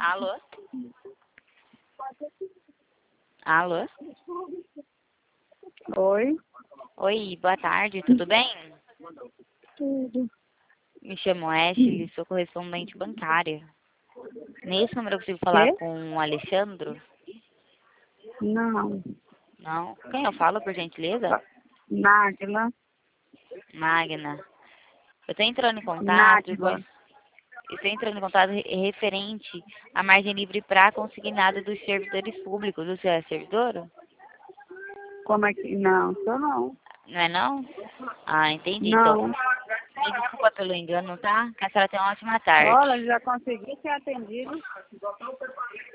Alô? Alô? Oi, Oi, boa tarde, tudo bem? tudo. Me chamo Ashley, sou correspondente bancária. Nesse número eu consigo falar Quê? com o Alexandro? Não. Não? Quem eu falo, por gentileza? Nájila. Magna. Eu estou entrando em contato e Nájila. estou entrando em contato referente à margem livre para consignado dos servidores públicos. Você é servidor? Como é que... Não, sou não. Não é não? Ah, entendi. Então, Não. me desculpa pelo engano, tá? Que a senhora tenha uma ótima tarde. Olha, já consegui ser atendido.